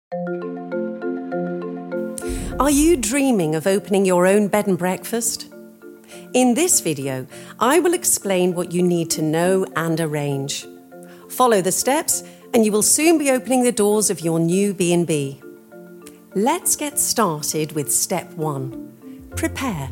Are you dreaming of opening your own bed and breakfast? In this video, I will explain what you need to know and arrange. Follow the steps and you will soon be opening the doors of your new B&B. Let's get started with step 1. Prepare.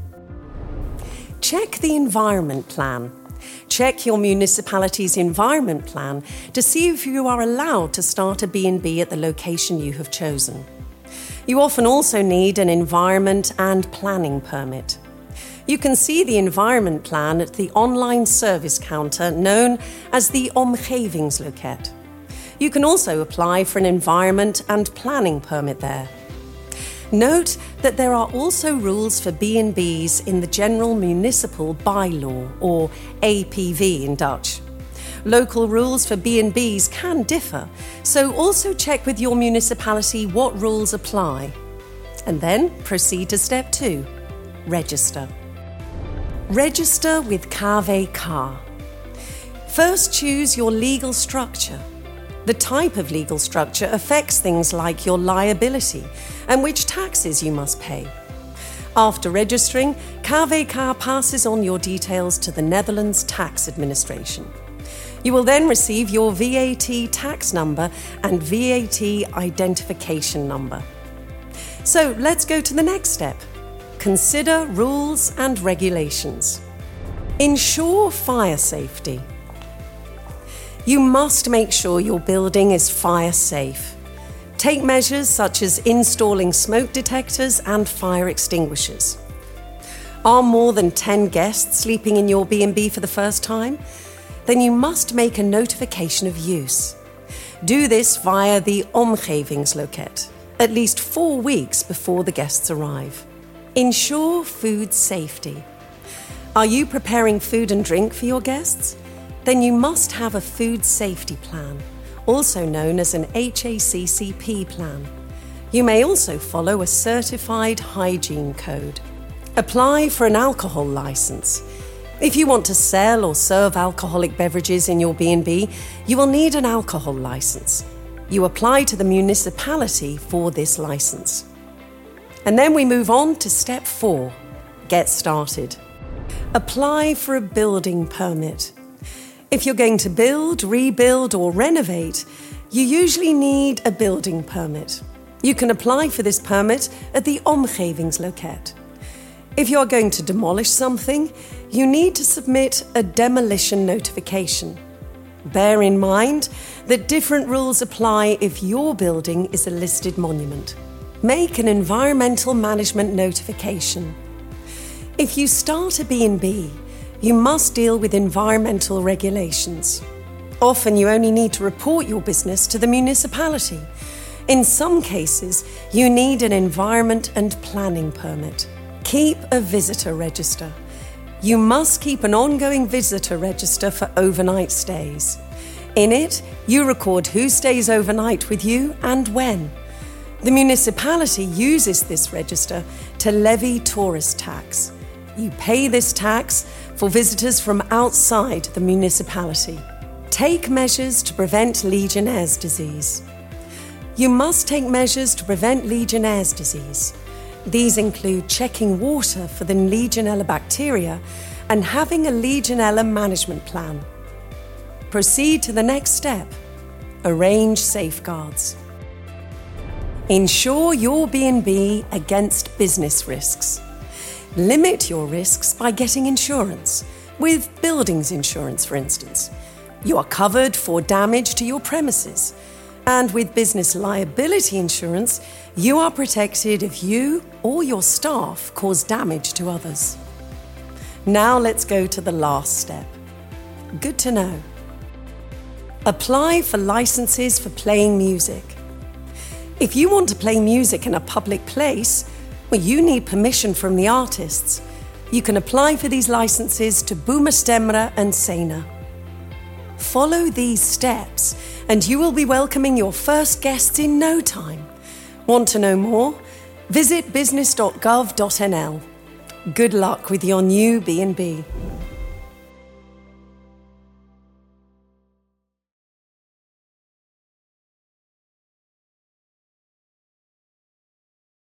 Check the environment plan. Check your municipality's environment plan to see if you are allowed to start a B&B at the location you have chosen. You often also need an environment and planning permit. You can see the environment plan at the online service counter known as the Omgevingsloket. You can also apply for an environment and planning permit there. Note that there are also rules for B&Bs in the General Municipal Bylaw, or APV in Dutch. Local rules for B&Bs can differ, so also check with your municipality what rules apply. And then proceed to step 2, register. Register with KVK. First, choose your legal structure. The type of legal structure affects things like your liability and which taxes you must pay. After registering, KVK passes on your details to the Netherlands Tax Administration. You will then receive your VAT tax number and VAT identification number. So let's go to the next step. Consider rules and regulations. Ensure fire safety. You must make sure your building is fire safe. Take measures such as installing smoke detectors and fire extinguishers. Are more than 10 guests sleeping in your B&B for the first time? Then you must make a notification of use. Do this via the Omgevingsloket, at least 4 weeks before the guests arrive. Ensure food safety. Are you preparing food and drink for your guests? Then you must have a food safety plan, also known as an HACCP plan. You may also follow a certified hygiene code. Apply for an alcohol license. If you want to sell or serve alcoholic beverages in your B&B, you will need an alcohol license. You apply to the municipality for this license. And then we move on to step 4, get started. Apply for a building permit. If you're going to build, rebuild or renovate, you usually need a building permit. You can apply for this permit at the Omgevingsloket. If you are going to demolish something, you need to submit a demolition notification. Bear in mind that different rules apply if your building is a listed monument. Make an environmental management notification. If you start a B&B, you must deal with environmental regulations. Often you only need to report your business to the municipality. In some cases, you need an environment and planning permit. Keep a visitor register. You must keep an ongoing visitor register for overnight stays. In it, you record who stays overnight with you and when. The municipality uses this register to levy tourist tax. You pay this tax for visitors from outside the municipality. Take measures to prevent Legionnaire's disease. You must take measures to prevent Legionnaire's disease. These include checking water for the Legionella bacteria and having a Legionella management plan. Proceed to the next step. Arrange safeguards. Ensure your B&B against business risks. Limit your risks by getting insurance, with buildings insurance, for instance. You are covered for damage to your premises. And with business liability insurance, you are protected if you or your staff cause damage to others. Now let's go to the last step. Good to know. Apply for licenses for playing music. If you want to play music in a public place, well, you need permission from the artists. You can apply for these licenses to Boomestemra and Sena. Follow these steps and you will be welcoming your first guests in no time. Want to know more? Visit business.gov.nl. Good luck with your new B&B.